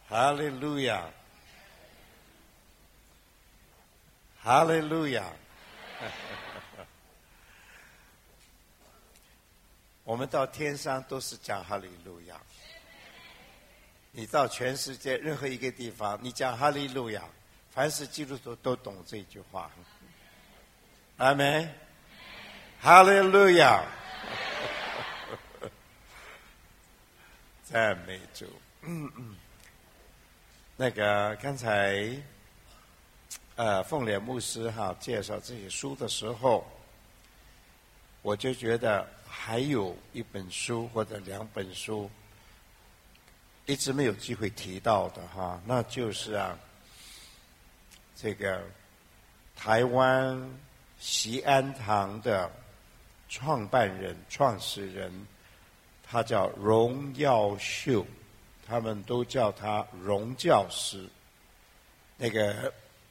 哈利路亚，哈利路亚。我们到天上都是讲哈利路亚。你到全世界任何一个地方，你讲哈利路亚，凡是基督徒都懂这句话。阿们，哈利路亚。赞美主。那个刚才凤莲牧师介绍这些书的时候，我就觉得还有一本书或者两本书一直没有机会提到的那就是这个台湾锡安堂的创办人创始人，他叫荣耀秀，他们都叫他荣教师。那个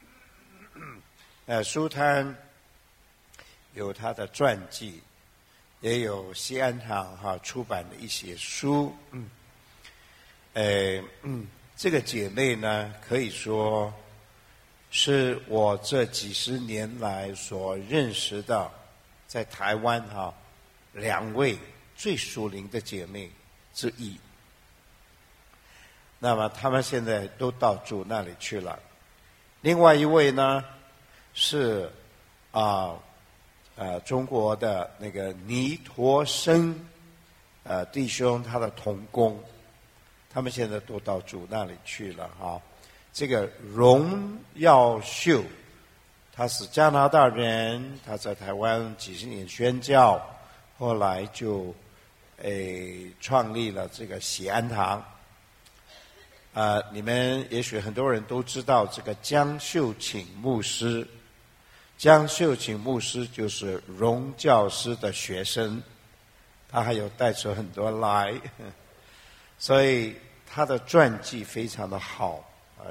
书摊有他的传记，也有锡安堂出版的一些书。这个姐妹呢，可以说是我这几十年来所认识的在台湾两位最属灵的姐妹之一。那么他们现在都到主那里去了。另外一位呢是中国的那个倪陀生弟兄，他的同工，他们现在都到主那里去了这个荣耀秀，他是加拿大人，他在台湾几十年宣教，后来就创立了这个锡安堂。你们也许很多人都知道这个江秀请牧师，江秀请牧师就是荣教师的学生，他还有带出很多来，所以他的传记非常的好。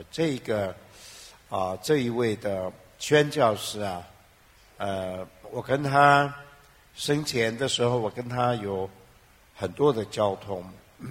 这一位的宣教师我跟他生前的时候，我跟他有很多的交通。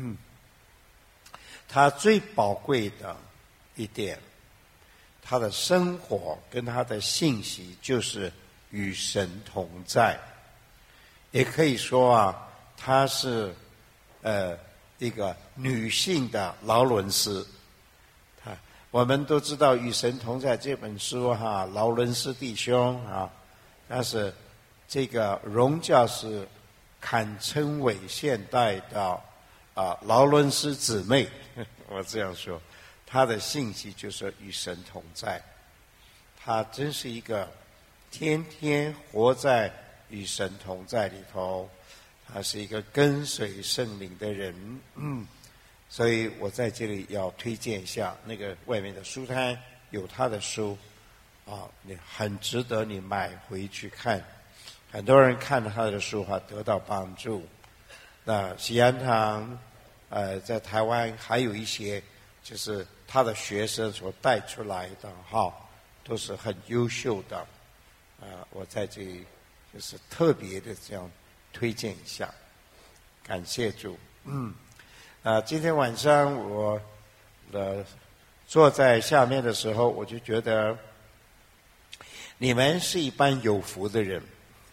他最宝贵的一点，他的生活跟他的信息就是与神同在。也可以说他是一个女性的劳伦斯。我们都知道《与神同在》这本书劳伦斯弟兄但是这个荣教是堪称为现代的劳伦斯姊妹，我这样说，他的信息就是与神同在。他真是一个天天活在与神同在里头，他是一个跟随圣灵的人。所以我在这里要推荐一下，那个外面的书摊有他的书你很值得你买回去看。很多人看了他的书得到帮助。那锡安堂在台湾还有一些就是他的学生所带出来的都是很优秀的。我在这里就是特别的这样推荐一下，感谢主。今天晚上我坐在下面的时候，我就觉得你们是一班有福的人。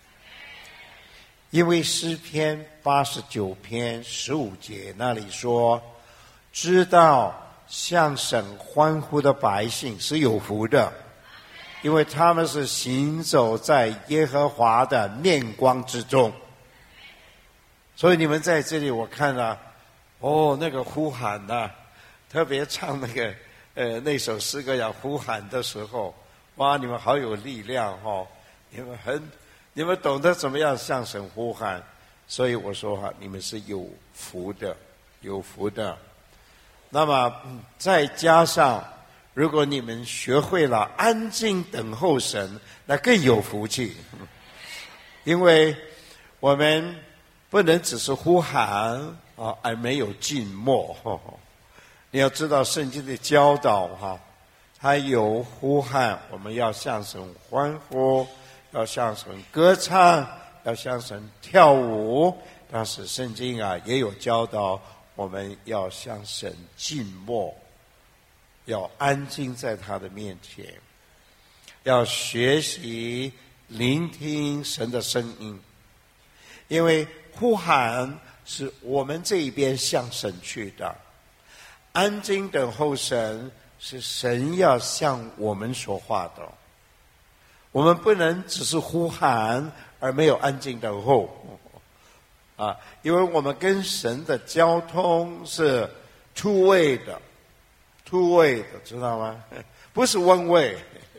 因为诗篇89篇15节那里说，知道向神欢呼的百姓是有福的，因为他们是行走在耶和华的面光之中。所以你们在这里我看那个呼喊特别唱那个那首诗歌要呼喊的时候，哇，你们好有力量你们懂得怎么样向神呼喊。所以我说你们是有福的，有福的。那么再加上如果你们学会了安静等候神，那更有福气。因为我们不能只是呼喊而没有静默。你要知道圣经的教导还有呼喊，我们要向神欢呼，要向神歌唱，要向神跳舞。但是圣经也有教导我们要向神静默。 要安静在他的面前，要学习聆听神的声音，因为呼喊是我们这一边向神去的，安静等候神是神要向我们说话的。我们不能只是呼喊而没有安静等候啊，因为我们跟神的交通是 two way 的，知道吗？不是 one way。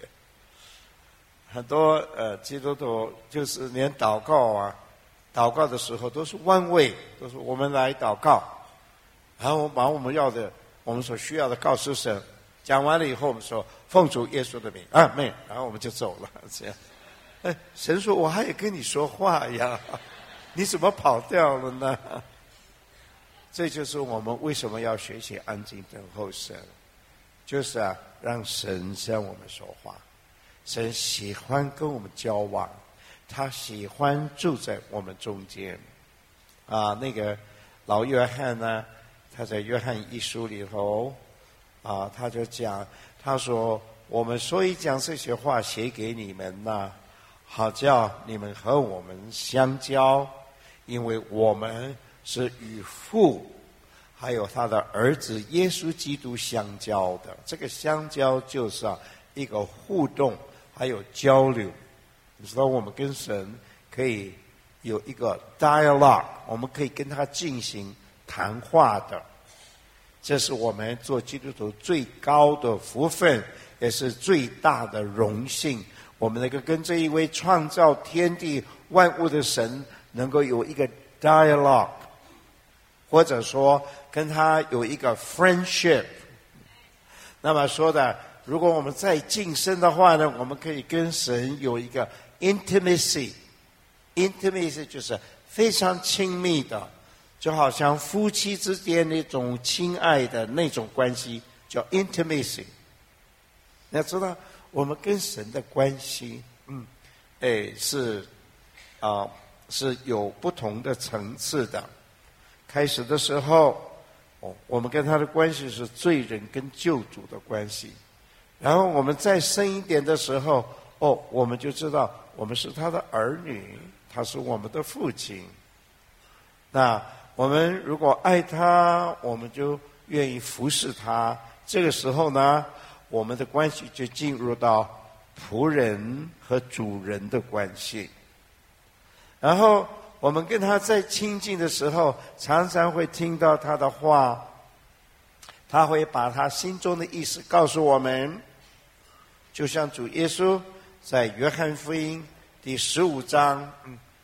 很多基督徒就是连祷告的时候都是 one way， 都是我们来祷告，然后把我们所需要的告诉神，讲完了以后我们说奉主耶稣的名，阿们，然后我们就走了。这样，神说我还得跟你说话呀，你怎么跑掉了呢？这就是我们为什么要学习安静等候神，就是让神向我们说话。神喜欢跟我们交往，他喜欢住在我们中间。那个老约翰呢，他在约翰一书里头他就讲，他说我们所以将这些话写给你们呢，好叫你们和我们相交，因为我们是与父还有他的儿子耶稣基督相交的。这个相交就是一个互动还有交流。你知道我们跟神可以有一个 dialogue， 我们可以跟他进行谈话的，这是我们做基督徒最高的福分，也是最大的荣幸。我们能够跟这一位创造天地万物的神能够有一个 dialogue， 或者说跟他有一个 friendship。 那么说的，如果我们再晋升的话呢，我们可以跟神有一个 intimacy 就是非常亲密的，就好像夫妻之间那种亲爱的那种关系，叫 intimacy。 你要知道我们跟神的关系是有不同的层次的。开始的时候我们跟他的关系是罪人跟救主的关系，然后我们再深一点的时候我们就知道我们是他的儿女，他是我们的父亲。那我们如果爱他，我们就愿意服侍他，这个时候呢，我们的关系就进入到仆人和主人的关系。然后我们跟他在亲近的时候，常常会听到他的话，他会把他心中的意思告诉我们，就像主耶稣在约翰福音第15章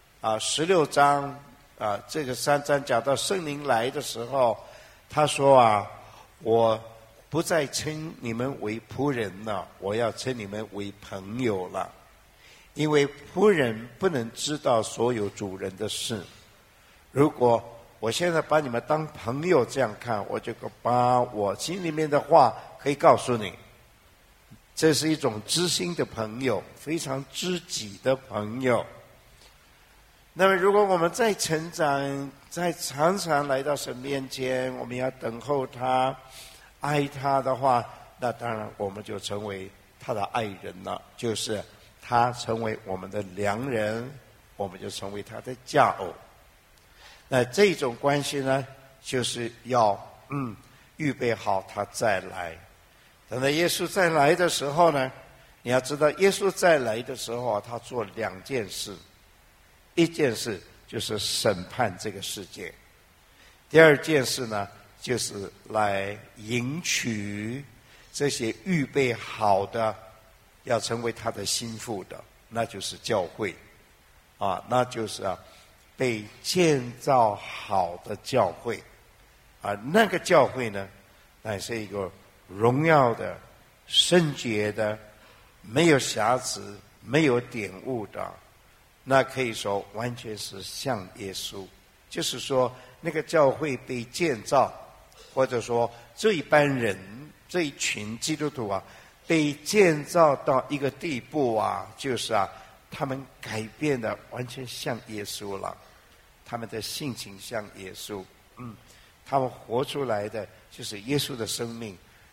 16章这个3章讲到圣灵来的时候，他说我不再称你们为仆人了，我要称你们为朋友了。因为仆人不能知道所有主人的事，如果我现在把你们当朋友这样看，我就把我心里面的话可以告诉你，这是一种知心的朋友，非常知己的朋友。那么如果我们再成长，再常常来到神面前，我们要等候他，爱他的话，那当然我们就成为他的爱人了，就是他成为我们的良人，我们就成为他的佳偶。那这种关系呢，就是要预备好他再来。等到耶稣再来的时候呢，你要知道耶稣再来的时候他做2件事。一件事就是审判这个世界，第二件事呢，就是来迎娶这些预备好的要成为他的心腹的，那就是教会那就是被建造好的教会那个教会呢，乃是一个荣耀的、圣洁的、没有瑕疵、没有玷污的，那可以说完全是像耶稣。就是说那个教会被建造，或者说这一班人，这一群基督徒被建造到一个地步就是他们改变的完全像耶稣了，他们的性情像耶稣他们活出来的就是耶稣的生命，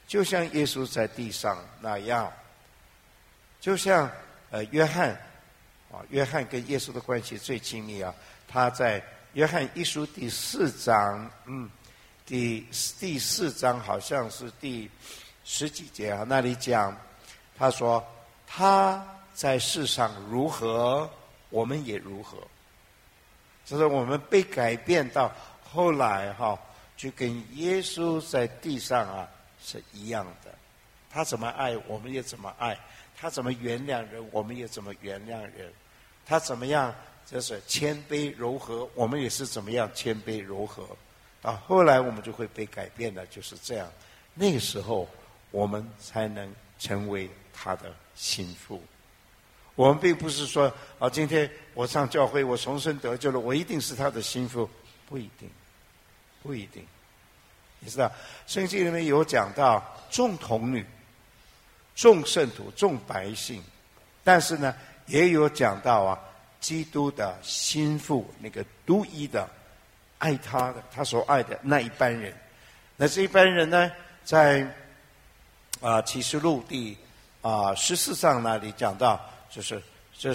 就像耶稣在地上那样，就像约翰约翰跟耶稣的关系最亲密啊。他在约翰一书第4章，第4章好像是第10几节啊，那里讲，他说他在世上如何，我们也如何。就是我们被改变到后来就跟耶稣在地上是一样的。他怎么爱，我们也怎么爱；他怎么原谅人，我们也怎么原谅人；他怎么样就是谦卑柔和，我们也是怎么样谦卑柔和。到后来我们就会被改变的，就是这样。那个时候我们才能成为他的心腹。我们并不是说今天我上教会，我重生得救了，我一定是他的心腹，不一定，不一定。你知道圣经里面有讲到众童女、众圣徒、众百姓，但是呢也有讲到基督的心腹，那个独一的爱他的，他所爱的那一班人。那这一班人呢，在启示录第14章那里讲到，就是这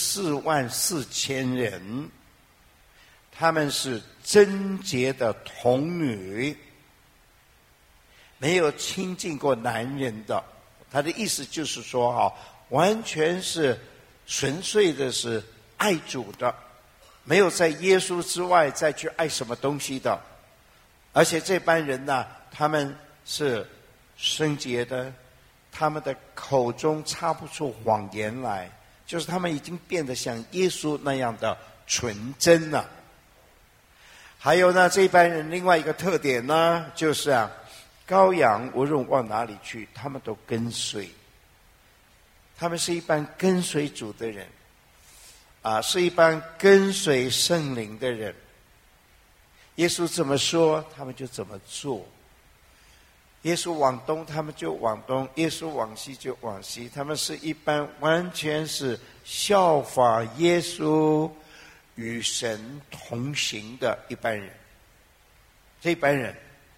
144000人，他们是贞洁的童女，没有亲近过男人的。他的意思就是说完全是纯粹的是爱主的，没有在耶稣之外再去爱什么东西的。而且这班人呢，他们是圣洁的，他们的口中插不出谎言来，就是他们已经变得像耶稣那样的纯真了。还有呢，这班人另外一个特点呢，就是羔羊无论往哪里去，他们都跟随。他们是一般跟随主的人是一般跟随圣灵的人。耶稣怎么说，他们就怎么做。耶稣往东，他们就往东；耶稣往西就往西。他们是一般完全是效法耶稣与神同行的一般人。这一班人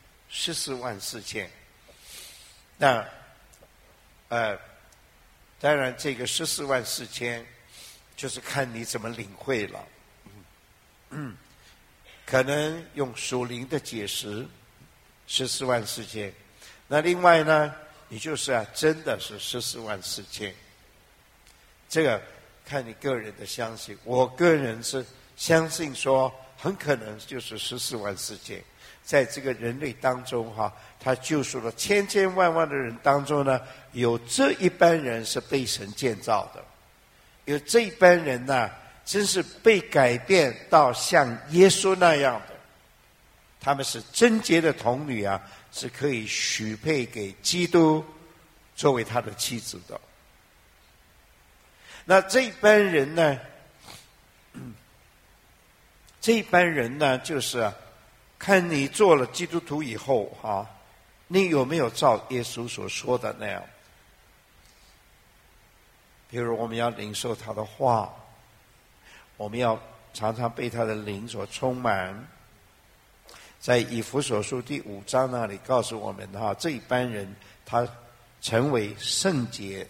144000。那当然这个144000就是看你怎么领会了。可能用属灵的解释144000，那另外呢，你就是真的是144000。这个看你个人的相信。我个人是相信说，很可能就是144000。在这个人类当中他救赎了千千万万的人当中呢，有这一班人是被神建造的，有这一班人呢，真是被改变到像耶稣那样的。他们是贞洁的童女是可以许配给基督作为他的妻子的。那这一班人呢，就是看你做了基督徒以后你有没有照耶稣所说的那样。比如我们要领受他的话，我们要常常被他的灵所充满。在以弗所书第5章那里告诉我们这一班人他成为圣洁、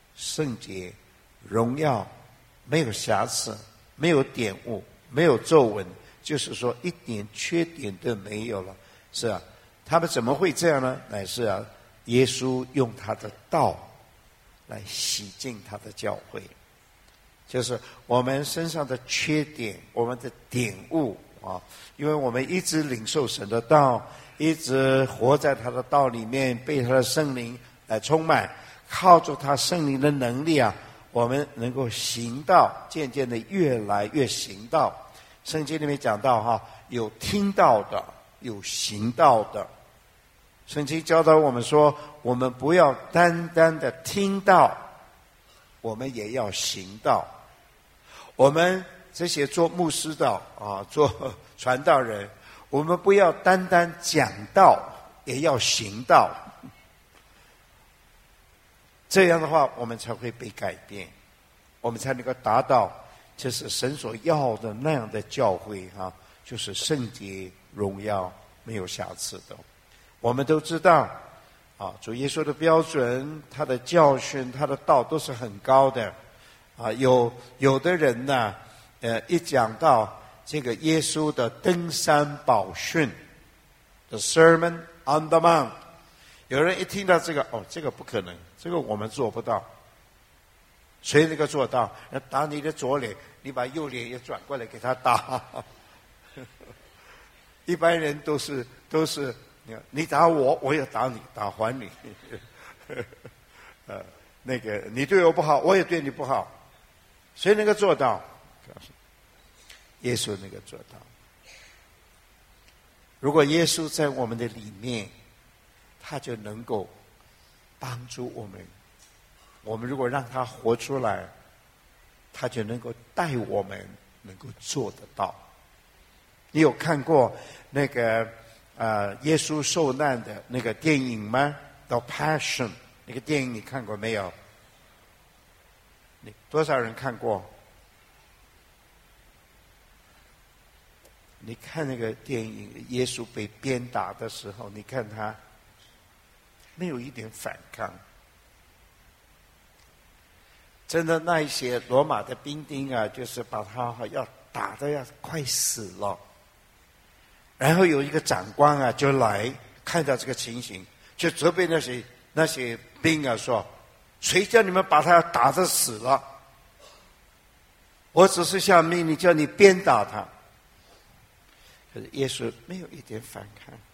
荣耀，没有瑕疵，没有点污，没有皱纹，就是说一点缺点都没有了。是他们怎么会这样呢？乃是耶稣用他的道来洗净他的教会。就是我们身上的缺点，我们的点污因为我们一直领受神的道，一直活在他的道里面，被他的圣灵来充满，靠着他圣灵的能力我们能够行道，渐渐的越来越行道。圣经里面讲到有听到的，有行道的。圣经教导我们说，我们不要单单的听到，我们也要行道。我们这些做牧师的做传道人，我们不要单单讲道，也要行道。这样的话，我们才会被改变，我们才能够达到就是神所要的那样的教会就是圣洁、荣耀、没有瑕疵的。我们都知道， 主耶稣的标准，他的教训，他的道都是很高的。有的人呢，一讲到这个耶稣的登山宝训 ，The Sermon on the Mount， 有人一听到这个，这个不可能，这个我们做不到。谁能够做到？要打你的左脸，你把右脸也转过来给他打。一般人都是，你打我，我也打你，打还你。那个你对我不好，我也对你不好，谁能够做到？耶稣能够做到。如果耶稣在我们的里面，他就能够帮助我们。我们如果让他活出来，他就能够带我们能够做得到。你有看过那个耶稣受难的那个电影吗？ The Passion 那个电影你看过没有？多少人看过？你看那个电影，耶稣被鞭打的时候，你看他没有一点反抗。真的，那一些罗马的兵丁啊，就是把他要打得要快死了。然后有一个长官啊，就来看到这个情形，就责备那些兵啊说：“谁叫你们把他打得死了？我只是下命令叫你鞭打他。”可是耶稣没有一点反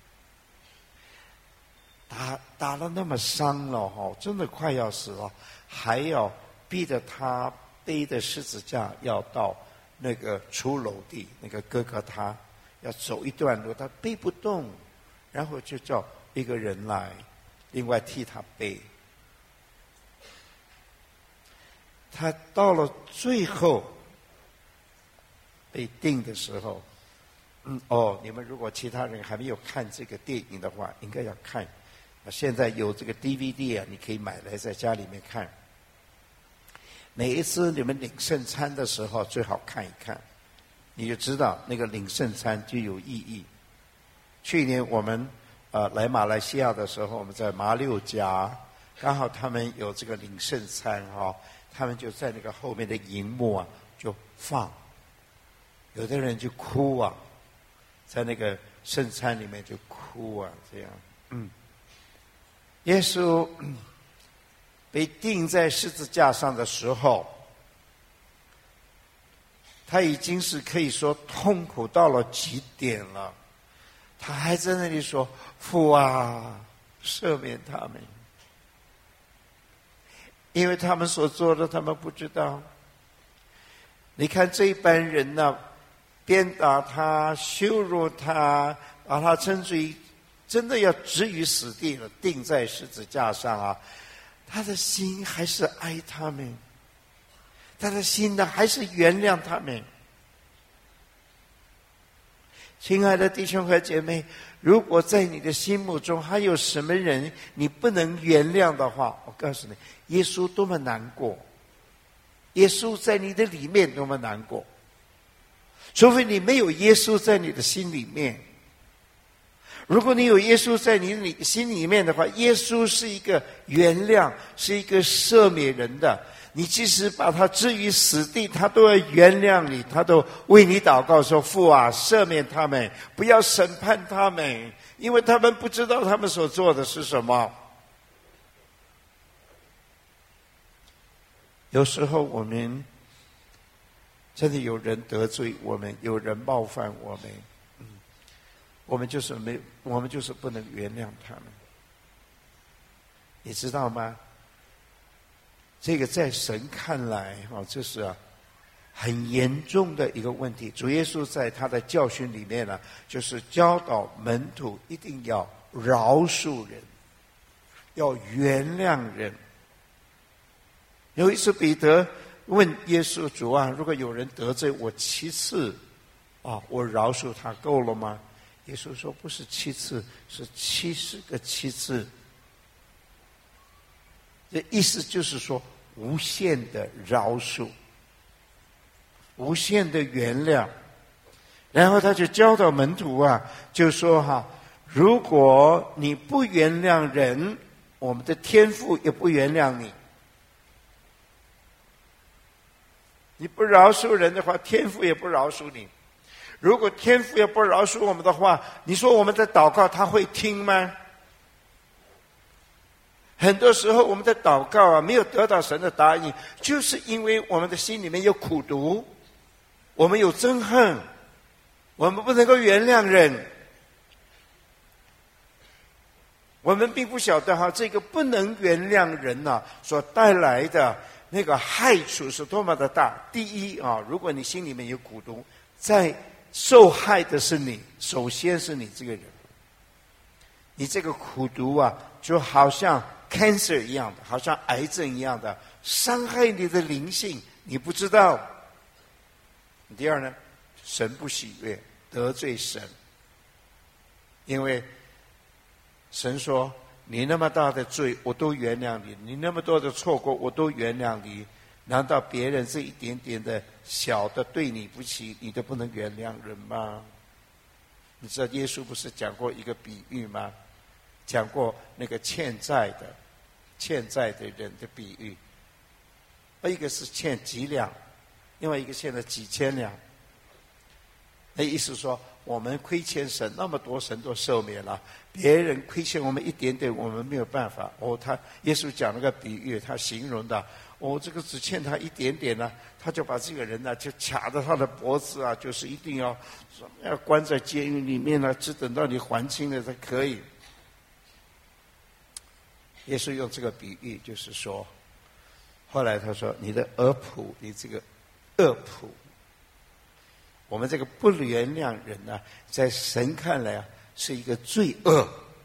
抗，打了那么伤了真的快要死了，还要逼着他背着十字架要到那个出楼地，那个哥哥他。要走一段路，他背不动，然后就叫一个人来，另外替他背。他到了最后被钉的时候，你们如果其他人还没有看这个电影的话，应该要看。现在有这个 DVD 啊，你可以买来在家里面看。每一次你们领圣餐的时候，最好看一看。你就知道那个领圣餐就有意义。去年我们来马来西亚的时候，我们在马六甲，刚好他们有这个领圣餐他们就在那个后面的荧幕啊就放，有的人就哭啊，在那个圣餐里面就哭啊，这样。耶稣被钉在十字架上的时候，他已经是可以说痛苦到了极点了，他还在那里说：“父啊，赦免他们，因为他们所做的他们不知道。”你看这一般人呢，鞭打他、羞辱他，把他称之于真的要置于死地了，钉在十字架上他的心还是爱他们。他的心呢，还是原谅他们。亲爱的弟兄和姐妹，如果在你的心目中还有什么人你不能原谅的话，我告诉你，耶稣多么难过，耶稣在你的里面多么难过。除非你没有耶稣在你的心里面，如果你有耶稣在你心里面的话，耶稣是一个原谅，是一个赦免人的。你即使把他置于死地，他都要原谅你，他都为你祷告说：“父啊，赦免他们，不要审判他们，因为他们不知道他们所做的是什么。”有时候我们真的有人得罪我们，有人冒犯我们，我们就是不能原谅他们，你知道吗？这个在神看来这是很严重的一个问题。主耶稣在他的教训里面呢，就是教导门徒一定要饶恕人，要原谅人。有一次彼得问耶稣：“主啊，如果有人得罪我7次我饶恕他够了吗？”耶稣说：“不是7次，是70个7次。”这意思就是说，无限的饶恕，无限的原谅。然后他就教导门徒就说如果你不原谅人， 我们的天父也不原谅你。你不饶恕人的话，天父也不饶恕你。如果天父也不饶恕我们的话，你说我们的祷告他会听吗？很多时候我们的祷告啊，没有得到神的答应，就是因为我们的心里面有苦毒，我们有憎恨，我们不能够原谅人。我们并不晓得哈，这个不能原谅人啊所带来的那个害处是多么的大。第一啊，如果你心里面有苦毒，在受害的是你，首先是你这个人。你这个苦毒啊，就好像 cancer 一样的，好像癌症一样的，伤害你的灵性，你不知道。第二呢，神不喜悦，得罪神。因为神说，你那么大的罪我都原谅你，你那么多的错过我都原谅你，难道别人这一点点的小的对你不起，你都不能原谅人吗？你知道耶稣不是讲过一个比喻吗？讲过那个欠债的人的比喻，一个是欠几两，另外一个欠了几千两。那意思说，我们亏欠神那么多，神都赦免了；别人亏欠我们一点点，我们没有办法。耶稣讲了个比喻，他形容的，这个只欠他一点点呢，他就把这个人呢，就卡着他的脖子啊，就是一定要关在监狱里面呢，只等到你还清了才可以。耶稣用这个比喻，就是说，后来他说，你的恶仆，你这个恶仆。我们这个不原谅人呢，在神看来啊，是一个罪恶。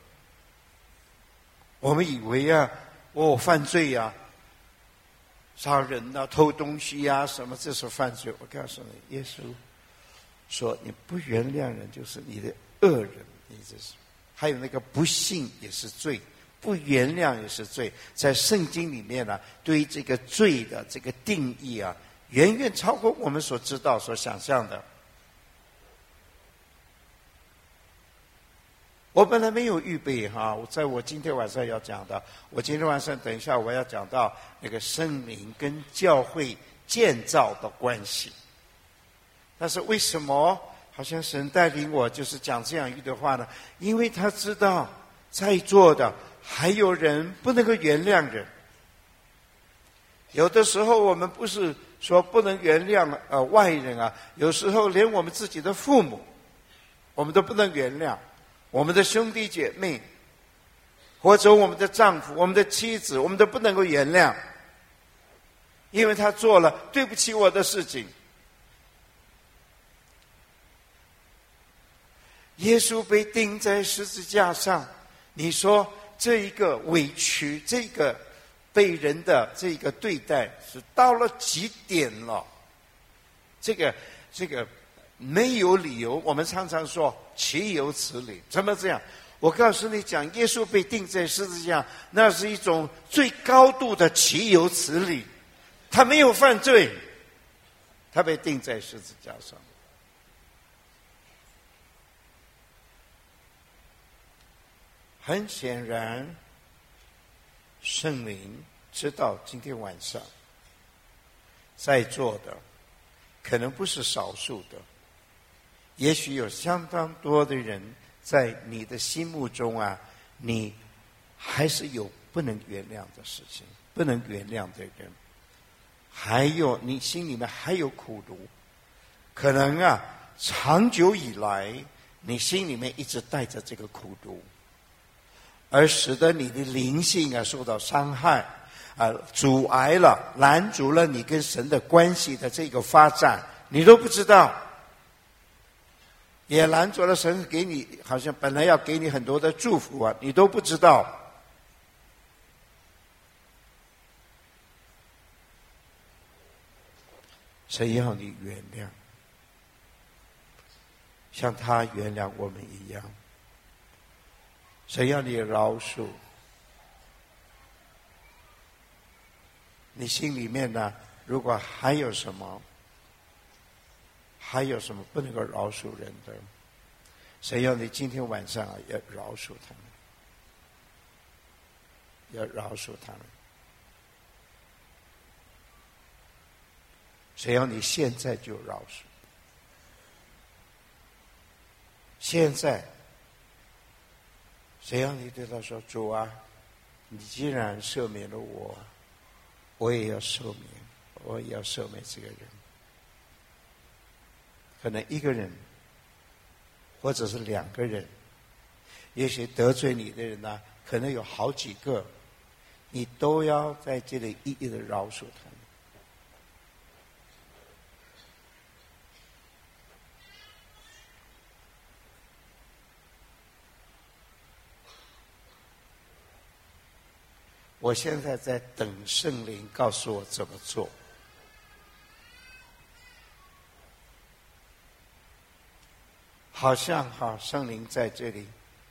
我们以为啊，犯罪啊，杀人啊，偷东西啊，什么这是犯罪。我告诉你，耶稣说，你不原谅人就是你的恶人，你这是。还有那个不信也是罪，不原谅也是罪。在圣经里面呢，对于这个罪的这个定义啊，远远超过我们所知道、所想象的。我本来没有预备哈，在我今天晚上要讲的，我今天晚上等一下我要讲到那个圣灵跟教会建造的关系。但是为什么好像神带领我就是讲这样一段话呢？因为他知道在座的还有人不能够原谅人。有的时候我们不是说不能原谅外人啊，有时候连我们自己的父母，我们都不能原谅。我们的兄弟姐妹，或者我们的丈夫、我们的妻子，我们都不能够原谅，因为他做了对不起我的事情。耶稣被钉在十字架上，你说这一个委屈，这个被人的这个对待是到了极点了，这个没有理由。我们常常说岂有此理，怎么这样？我告诉你讲，耶稣被钉在十字架，那是一种最高度的岂有此理。他没有犯罪，他被钉在十字架上。很显然，圣灵知道今天晚上在座的可能不是少数的，也许有相当多的人在你的心目中啊，你还是有不能原谅的事情，不能原谅的人，还有你心里面还有苦毒，可能啊长久以来你心里面一直带着这个苦毒，而使得你的灵性啊受到伤害阻碍了、拦阻了你跟神的关系的这个发展，你都不知道，也拦阻了神给你好像本来要给你很多的祝福啊，你都不知道。神要你原谅，像他原谅我们一样。神要你饶恕。你心里面呢，如果还有什么不能够饶恕人的，神要你今天晚上要饶恕他们， 要饶恕他们。谁要你现在就饶恕？现在，谁要你对他说：“主啊，你既然赦免了我，我也要赦免，我也要赦免这个人。”可能一个人，或者是两个人，也许得罪你的人呢，可能有好几个，你都要在这里一一的饶恕他们。我现在在等圣灵告诉我怎么做。好像圣灵在这里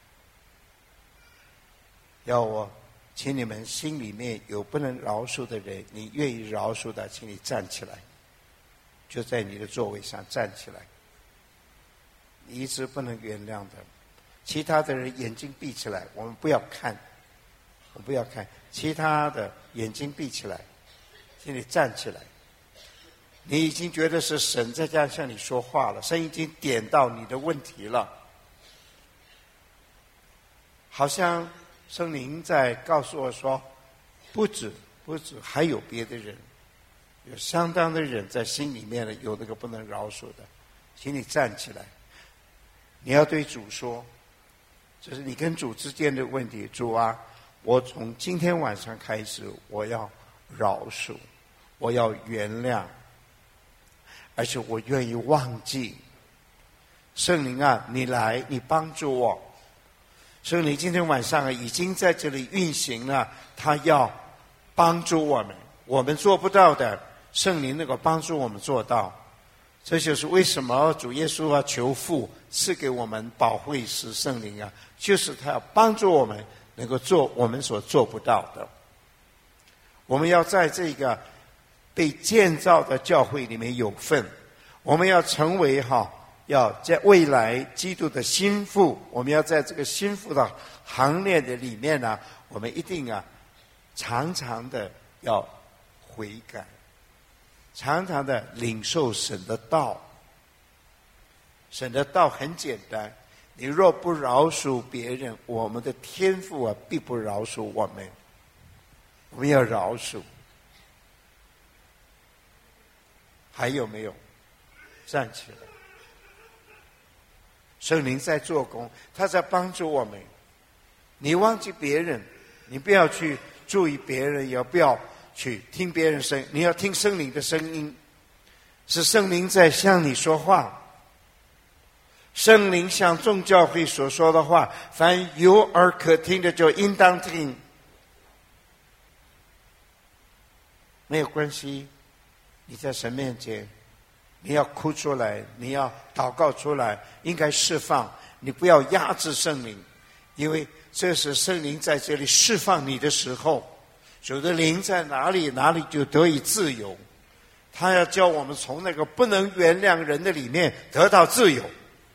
要我，请你们心里面有不能饶恕的人，你愿意饶恕的，请你站起来，就在你的座位上站起来。你一直不能原谅的，其他的人眼睛闭起来，我们不要看，我们不要看，其他的眼睛闭起来，请你站起来。你已经觉得是神在这样向你说话了，神已经点到你的问题了，好像圣灵在告诉我说，不止，还有别的人，有相当的人在心里面呢，有那个不能饶恕的，请你站起来，你要对主说，这是你跟主之间的问题。主啊，我从今天晚上开始，我要饶恕，我要原谅，而且我愿意忘记。圣灵啊，你来，你帮助我。圣灵今天晚上已经在这里运行了，他要帮助我们，我们做不到的，圣灵能够帮助我们做到。这就是为什么主耶稣要求父赐给我们保惠师圣灵啊，就是他要帮助我们能够做我们所做不到的。我们要在这个被建造的教会里面有份，我们要成为要在未来基督的心腹，我们要在这个心腹的行列的里面呢，我们一定常常的要悔改，常常的领受神的道。神的道很简单，你若不饶恕别人，我们的天父必不饶恕我们。我们要饶恕。还有没有？站起来。圣灵在做工，他在帮助我们。你忘记别人，你不要去注意别人，也不要去听别人声，你要听圣灵的声音，是圣灵在向你说话。圣灵向众教会所说的话，凡有耳可听的就应当听。没有关系，你在神面前，你要哭出来，你要祷告出来，应该释放，你不要压制圣灵，因为这是圣灵在这里释放你的时候，主的灵在哪里，哪里就得以自由。他要叫我们从那个不能原谅人的里面得到自由。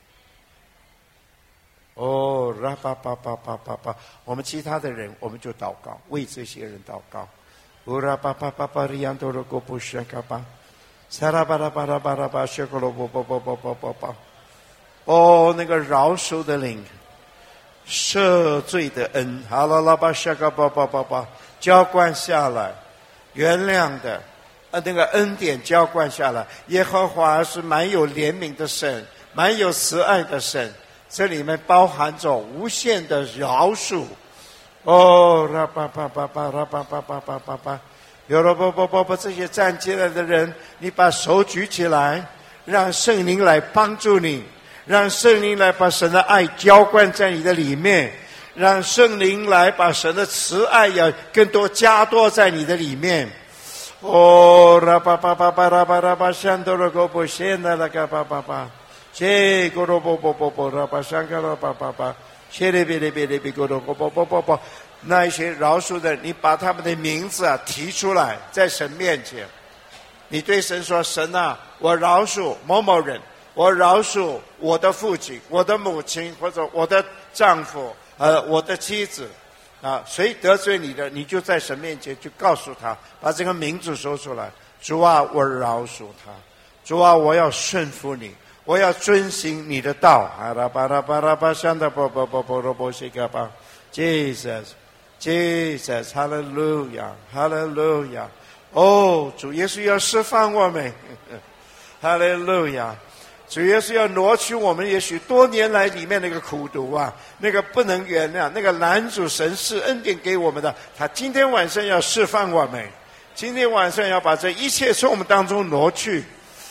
拉巴巴巴巴巴巴，我们其他的人，我们就祷告，为这些人祷告。拉巴巴巴巴里安多罗古布什卡巴，萨拉巴拉巴拉巴拉巴谢克罗波波波波波波波。那个饶恕的灵，赦罪的恩，哈拉拉巴谢克巴巴巴巴，浇灌下来，原谅的那个恩典浇灌下来。耶和华是蛮有怜悯的神，蛮有慈爱的神。这里面包含着无限的饶恕。拉巴巴巴巴拉巴巴巴巴巴巴，有了巴巴巴巴，这些站起来的人，你把手举起来，让圣灵来帮助你，让圣灵来把神的爱浇灌在你的里面，让圣灵来把神的慈爱要更多加多在你的里面。拉巴巴巴巴拉巴拉巴香多罗哥布现在那个巴巴巴。这个罗波波波波拉巴香格罗巴巴巴，切里比里比里比个罗波波波波波，那一些饶恕的，你把他们的名字提出来，在神面前，你对神说：神啊，我饶恕某某人，我饶恕我的父亲、我的母亲，或者我的丈夫、我的妻子， 啊，谁得罪你的，你就在神面前就告诉他，把这个名字说出来。主啊，我饶恕他。主啊，我要顺服你，我要遵行你的道。Jesus, Jesus, Hallelujah, Hallelujah。哦，主耶稣要释放我们，Hallelujah。主耶稣要挪去我们也许多年来里面那个苦毒啊，那个不能原谅，那个拦阻神赐恩典给我们的，他今天晚上要释放我们，今天晚上要把这一切从我们当中挪去。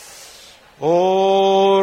哦，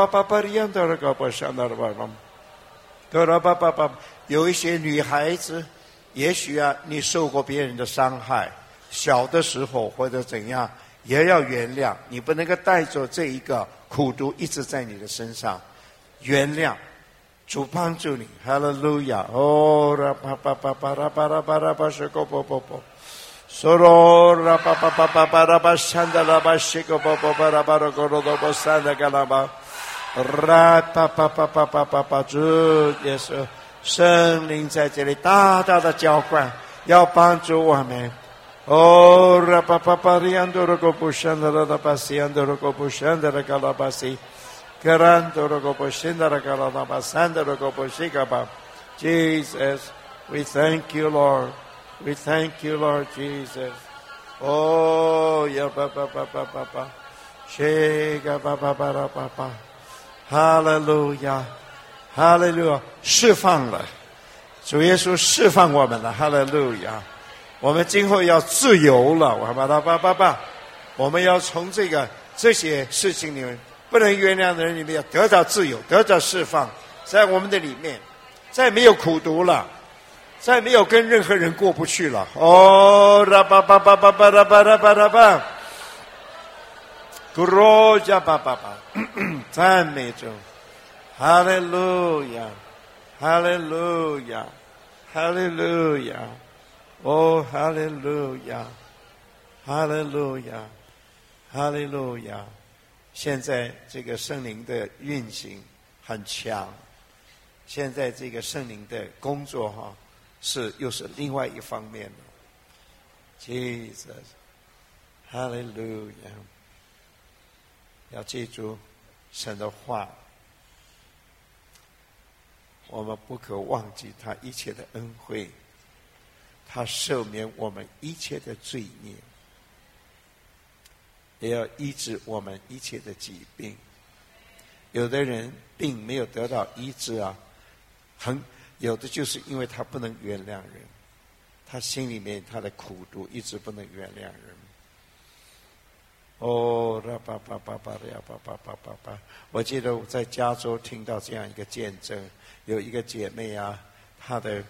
有一些女孩子，也许啊，你受过别人的伤害，小的时候或者怎样，也要原谅，你不能够带着这一个苦毒一直在你的身上，原谅，主帮助你，哈利路亚！哦，啦巴巴巴巴啦巴啦巴啦巴是个啵啵啵，嗦罗啦巴巴巴巴巴啦巴山的啦巴是个啵啵巴啦巴啦个罗多啵山的个啦巴，啦巴巴巴巴巴巴巴，主耶稣，圣灵在这里大大的浇灌，要帮助我们。Oh, rapapapariando rocopushanda la pasiando rocopushanda la calabasi, carando rocopushanda la calabasanda rocopushigaba. Jesus, we thank you, Lord. We thank you, Lord Jesus. Oh, ya papa papa papa, shega papa papa papa. Hallelujah, Hallelujah. 释放了，主耶稣释放我们了， Hallelujah。我们今后要自由了，我们要从这些事情里面不能原谅的人里面要得到自由，得到释放，在我们的里面再没有苦毒了，再没有跟任何人过不去了。哦，啦巴巴巴巴巴啦巴啦巴啦巴，古罗加巴巴巴，赞美主，哈利路亚，哈利路亚，哈利路亚。Oh, hallelujah, hallelujah, hallelujah。现在这个圣灵的运行很强，现在这个圣灵的工作又是另外一方面的。Jesus, hallelujah。要记住神的话，我们不可忘记他一切的恩惠。他赦免我们一切的罪孽，也要医治我们一切的疾病。有的人病没有得到医治啊，有的就是因为他不能原谅人，他心里面他的苦毒一直不能原谅人。哦，啦巴巴巴巴呀巴巴巴巴巴！我记得我在加州听到这样一个见证，有一个姐妹啊，她的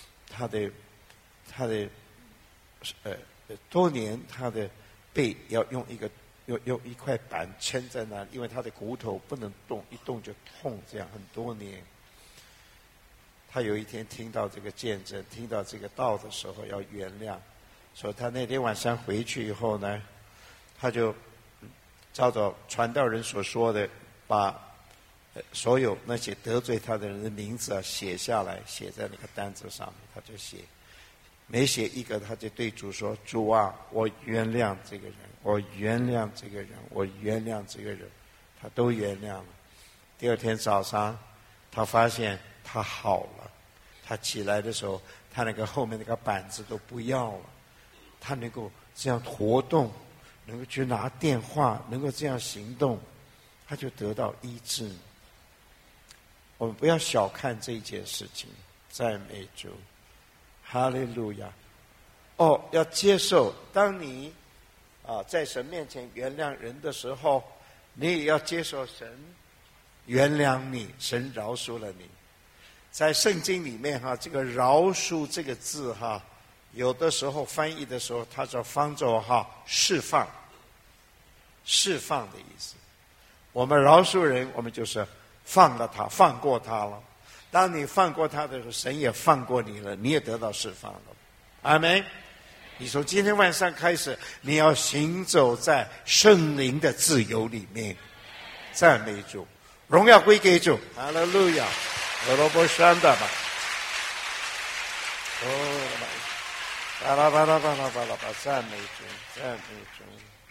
多年她的背要用一块板撑在那里，因为她的骨头不能动，一动就痛，这样很多年。她有一天听到这个见证，听到这个道的时候要原谅，所以她那天晚上回去以后呢，她就照着传道人所说的，把所有那些得罪她的人的名字写下来，写在那个单子上面，她就写。每写一个，他就对主说：“主啊，我原谅这个人，我原谅这个人，我原谅这个人。”他都原谅了。第二天早上，他发现他好了。他起来的时候，他那个后面那个板子都不要了，他能够这样活动，能够去拿电话，能够这样行动，他就得到医治。我们不要小看这一件事情，赞美主。哈利路亚！哦，要接受，当你在神面前原谅人的时候，你也要接受神原谅你，神饶恕了你。在圣经里面这个饶恕这个字有的时候翻译的时候，它就翻作释放，释放的意思。我们饶恕人，我们就是放了他，放过他了。当你放过他的时候，神也放过你了，你也得到释放了。阿们。你从今天晚上开始，你要行走在圣灵的自由里面。赞美主，荣耀归给主。哈利路亚，罗罗波山的吧。 哦，巴拉巴拉巴拉巴拉巴，赞美主，赞美主。